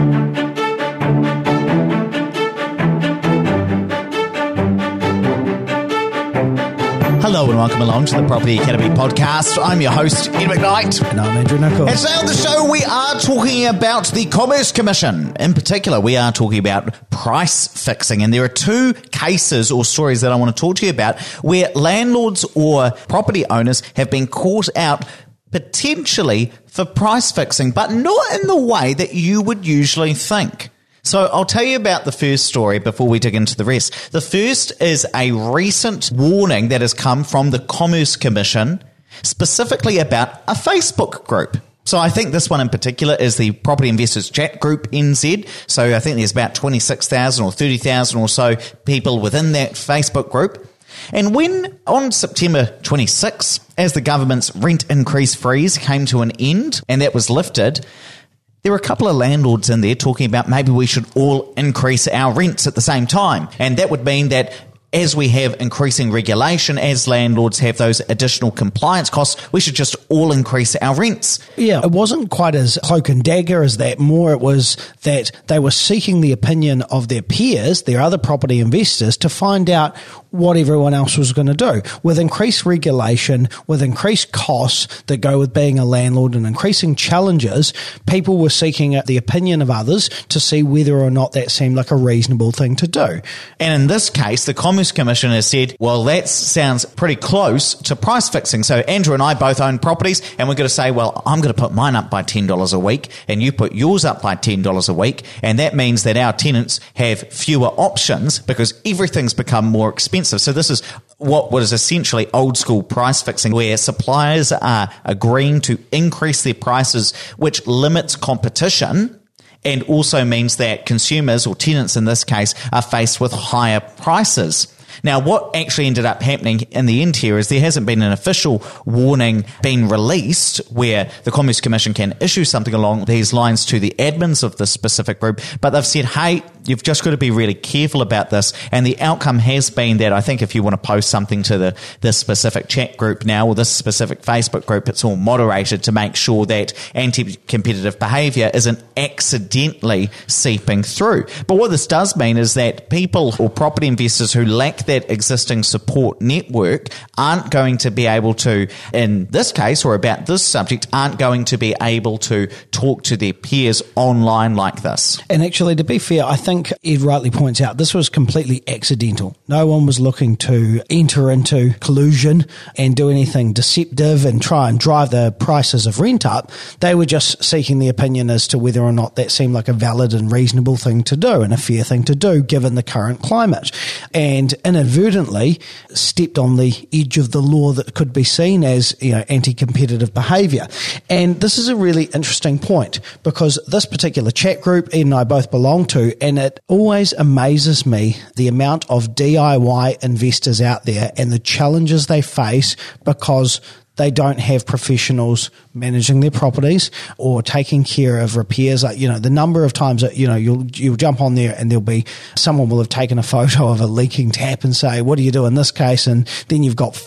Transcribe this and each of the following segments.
Hello and welcome along to the Property Academy podcast. I'm your host, Ed McKnight. And I'm Andrew Nicol. And today on the show, we are talking about the Commerce Commission. In particular, we are talking about price fixing. And there are two cases or stories that I want to talk to you about where landlords or property owners have been caught out potentially for price fixing, but not in the way that you would usually think. So I'll tell you about the first story before we dig into the rest. The first is a recent warning that has come from the Commerce Commission, specifically about a Facebook group. So I think this one in particular is the Property Investors Chat Group NZ. So I think there's about 26,000 or 30,000 or so people within that Facebook group. And when on September 26, as the government's rent increase freeze came to an end and that was lifted, there were a couple of landlords in there talking about maybe we should all increase our rents at the same time. And that would mean that as we have increasing regulation, as landlords have those additional compliance costs, we should just all increase our rents. Yeah, it wasn't quite as cloak and dagger as that. More it was that they were seeking the opinion of their peers, their other property investors, to find out what everyone else was going to do. With increased regulation, with increased costs that go with being a landlord and increasing challenges, people were seeking the opinion of others to see whether or not that seemed like a reasonable thing to do. And in this case, the Commerce Commission has said, well, that sounds pretty close to price fixing. So Andrew and I both own properties and we're going to say, well, I'm going to put mine up by $10 a week and you put yours up by $10 a week. And that means that our tenants have fewer options because everything's become more expensive. So this is what was essentially old school price fixing, where suppliers are agreeing to increase their prices, which limits competition and also means that consumers, or tenants in this case, are faced with higher prices. Now, what actually ended up happening in the end here is there hasn't been an official warning being released where the Commerce Commission can issue something along these lines to the admins of this specific group, but they've said, hey, you've just got to be really careful about this. And the outcome has been that I think if you want to post something to this specific chat group now or this specific Facebook group, it's all moderated to make sure that anti-competitive behaviour isn't accidentally seeping through. But what this does mean is that people or property investors who lack that existing support network aren't going to be able to, in this case or about this subject, aren't going to be able to talk to their peers online like this. And actually, to be fair, I think Ed rightly points out this was completely accidental. No one was looking to enter into collusion and do anything deceptive and try and drive the prices of rent up. They were just seeking the opinion as to whether or not that seemed like a valid and reasonable thing to do and a fair thing to do given the current climate. And inadvertently stepped on the edge of the law that could be seen as, anti-competitive behaviour. And this is a really interesting point because this particular chat group Ed and I both belong to, and it always amazes me the amount of DIY investors out there and the challenges they face because they don't have professionals managing their properties or taking care of repairs. The number of times that, you'll jump on there and there'll be someone will have taken a photo of a leaking tap and say, what do you do in this case? And then you've got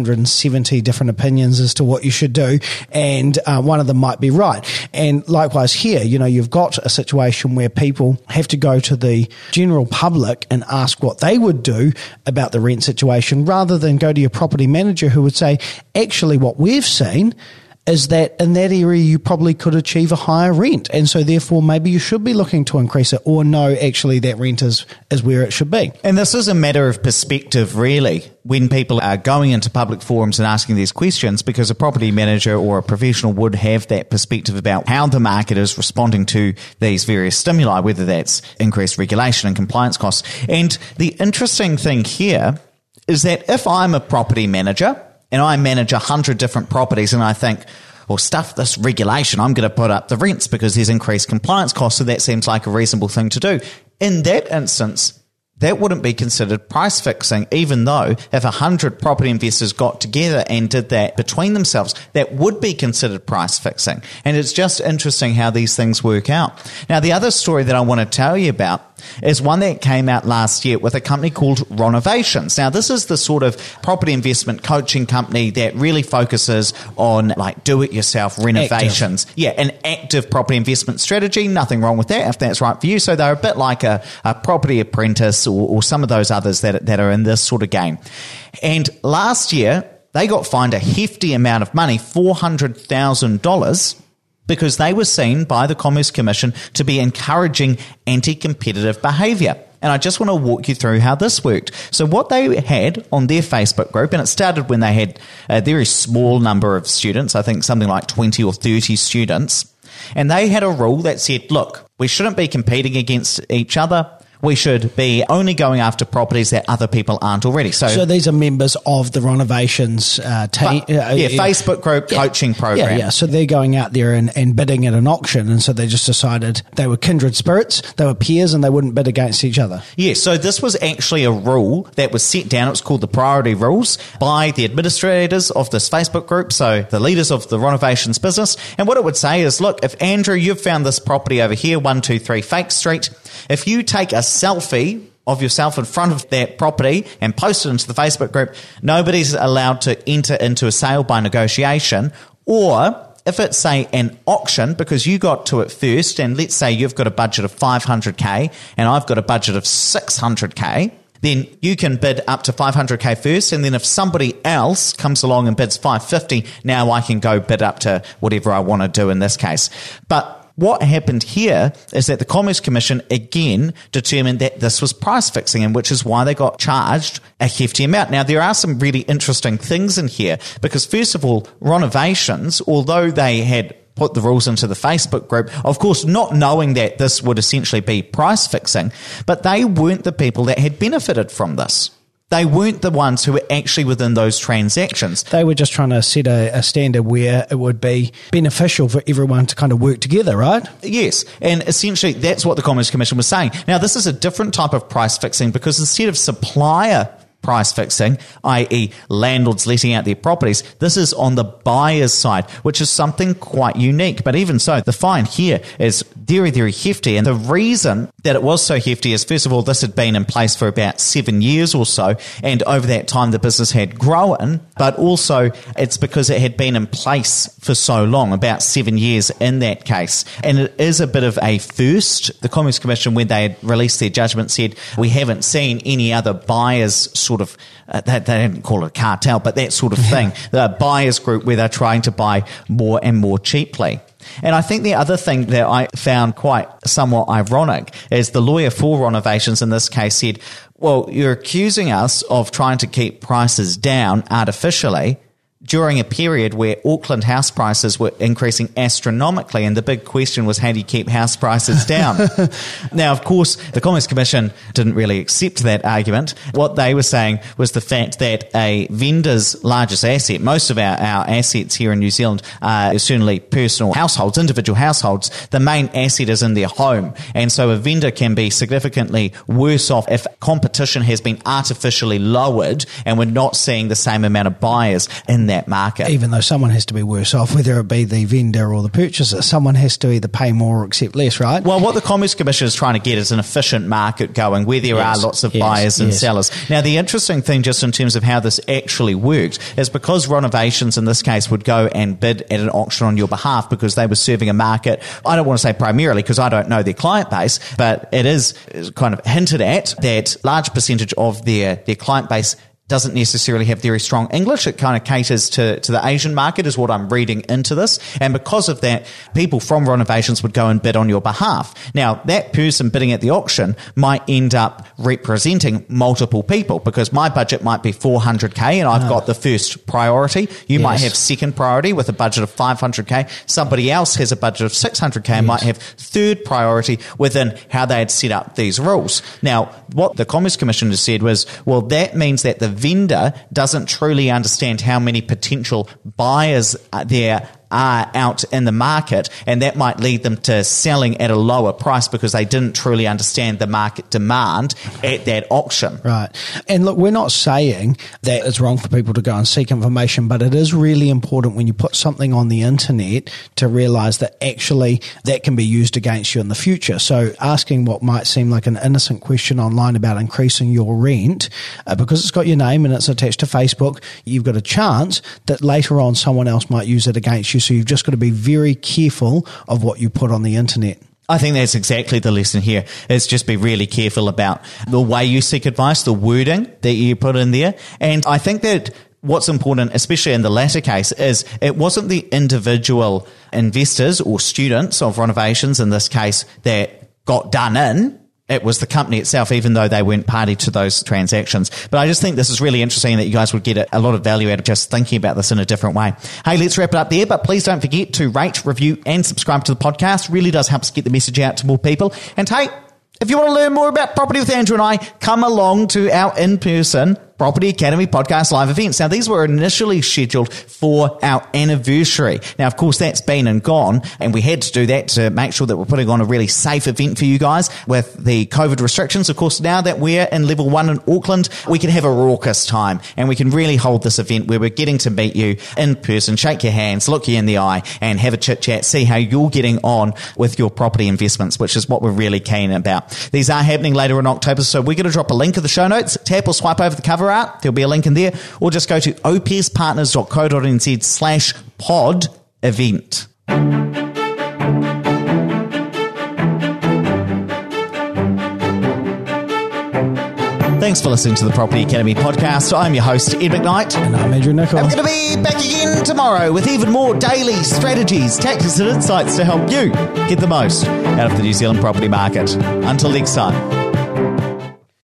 470 different opinions as to what you should do. And one of them might be right. And likewise here, you've got a situation where people have to go to the general public and ask what they would do about the rent situation rather than go to your property manager who would say, actually, what we've seen is that in that area you probably could achieve a higher rent, and so therefore maybe you should be looking to increase it, or no, actually that rent is where it should be. And this is a matter of perspective, really, when people are going into public forums and asking these questions, because a property manager or a professional would have that perspective about how the market is responding to these various stimuli, whether that's increased regulation and compliance costs. And the interesting thing here is that if I'm a property manager and I manage 100 different properties and I think, well, stuff this regulation, I'm going to put up the rents because there's increased compliance costs, so that seems like a reasonable thing to do. In that instance, that wouldn't be considered price fixing, even though if 100 property investors got together and did that between themselves, that would be considered price fixing. And it's just interesting how these things work out. Now, the other story that I want to tell you about is one that came out last year with a company called Renovations. Now, this is the sort of property investment coaching company that really focuses on like do-it-yourself renovations. Active. Yeah, an active property investment strategy. Nothing wrong with that if that's right for you. So they're a bit like a Property Apprentice or some of those others that are in this sort of game. And last year, they got fined a hefty amount of money, $400,000, because they were seen by the Commerce Commission to be encouraging anti-competitive behaviour. And I just want to walk you through how this worked. So what they had on their Facebook group, and it started when they had a very small number of students, I think something like 20 or 30 students, and they had a rule that said, look, we shouldn't be competing against each other. We should be only going after properties that other people aren't already. So these are members of the Renovations team. Facebook group coaching program. Yeah. So they're going out there and bidding at an auction. And so they just decided they were kindred spirits, they were peers, and they wouldn't bid against each other. Yeah, so this was actually a rule that was set down. It was called the Priority Rules by the administrators of this Facebook group, so the leaders of the Renovations business. And what it would say is, look, if Andrew, you've found this property over here, 123 Fake Street, if you take a selfie of yourself in front of that property and post it into the Facebook group, nobody's allowed to enter into a sale by negotiation. Or if it's, say, an auction, because you got to it first, and let's say you've got a budget of $500K and I've got a budget of $600K, then you can bid up to $500K first, and then if somebody else comes along and bids $550, now I can go bid up to whatever I want to do in this case. But what happened here is that the Commerce Commission again determined that this was price fixing, and which is why they got charged a hefty amount. Now, there are some really interesting things in here, because first of all, Renovations, although they had put the rules into the Facebook group, of course, not knowing that this would essentially be price fixing, but they weren't the people that had benefited from this. They weren't the ones who were actually within those transactions. They were just trying to set a standard where it would be beneficial for everyone to kind of work together, right? Yes, and essentially that's what the Commerce Commission was saying. Now, this is a different type of price fixing, because instead of supplier price fixing, i.e. landlords letting out their properties, this is on the buyer's side, which is something quite unique. But even so, the fine here is very, very hefty. And the reason that it was so hefty is, first of all, this had been in place for about 7 years or so, and over that time the business had grown, but also it's because it had been in place for so long, about 7 years in that case. And it is a bit of a first. The Commerce Commission, when they had released their judgment, said, we haven't seen any other buyers sort of, they didn't call it a cartel, but that sort of thing, the buyers group where they're trying to buy more and more cheaply. And I think the other thing that I found quite somewhat ironic is the lawyer for Renovations in this case said, well, you're accusing us of trying to keep prices down artificially during a period where Auckland house prices were increasing astronomically, and the big question was, how do you keep house prices down? Now, of course, the Commerce Commission didn't really accept that argument. What they were saying was the fact that a vendor's largest asset, most of our assets here in New Zealand are certainly personal households, individual households. The main asset is in their home, and so a vendor can be significantly worse off if competition has been artificially lowered and we're not seeing the same amount of buyers in that market. Even though someone has to be worse off, whether it be the vendor or the purchaser, someone has to either pay more or accept less, right? Well, what the Commerce Commission is trying to get is an efficient market going where there are lots of buyers and sellers. Now, the interesting thing just in terms of how this actually worked is because Renovations in this case would go and bid at an auction on your behalf because they were serving a market, I don't want to say primarily because I don't know their client base, but it is kind of hinted at that large percentage of their client base doesn't necessarily have very strong English. It kind of caters to the Asian market is what I'm reading into this. And because of that, people from Renovations would go and bid on your behalf. Now, that person bidding at the auction might end up representing multiple people because my budget might be $400K and I've got the first priority. You might have second priority with a budget of $500K. Somebody else has a budget of $600K and might have third priority within how they had set up these rules. Now, what the Commerce Commission has said was, well, that means that the vendor doesn't truly understand how many potential buyers there are out in the market, and that might lead them to selling at a lower price because they didn't truly understand the market demand at that auction. Right. And look, we're not saying that it's wrong for people to go and seek information, but it is really important when you put something on the internet to realize that actually that can be used against you in the future. So asking what might seem like an innocent question online about increasing your rent, because it's got your name and it's attached to Facebook, you've got a chance that later on someone else might use it against you. So you've just got to be very careful of what you put on the internet. I think that's exactly the lesson here, is just be really careful about the way you seek advice, the wording that you put in there. And I think that what's important, especially in the latter case, is it wasn't the individual investors or students of renovations in this case that got done in. It was the company itself, even though they weren't party to those transactions. But I just think this is really interesting that you guys would get a lot of value out of just thinking about this in a different way. Hey, let's wrap it up there, but please don't forget to rate, review, and subscribe to the podcast. It really does help us get the message out to more people. And hey, if you want to learn more about Property with Andrew and I, come along to our in-person Property Academy podcast live events. Now, these were initially scheduled for our anniversary. Now, of course, that's been and gone, and we had to do that to make sure that we're putting on a really safe event for you guys with the COVID restrictions. Of course, now that we're in level 1 in Auckland, we can have a raucous time, and we can really hold this event where we're getting to meet you in person, shake your hands, look you in the eye, and have a chit-chat, see how you're getting on with your property investments, which is what we're really keen about. These are happening later in October, so we're going to drop a link in the show notes. Tap or swipe over the cover art. There'll be a link in there, or just go to opspartners.co.nz/pod event. Thanks for listening to the Property Academy podcast. I'm your host, Ed McKnight. And I'm Andrew Nicol. And we're going to be back again tomorrow with even more daily strategies, tactics and insights to help you get the most out of the New Zealand property market. Until next time.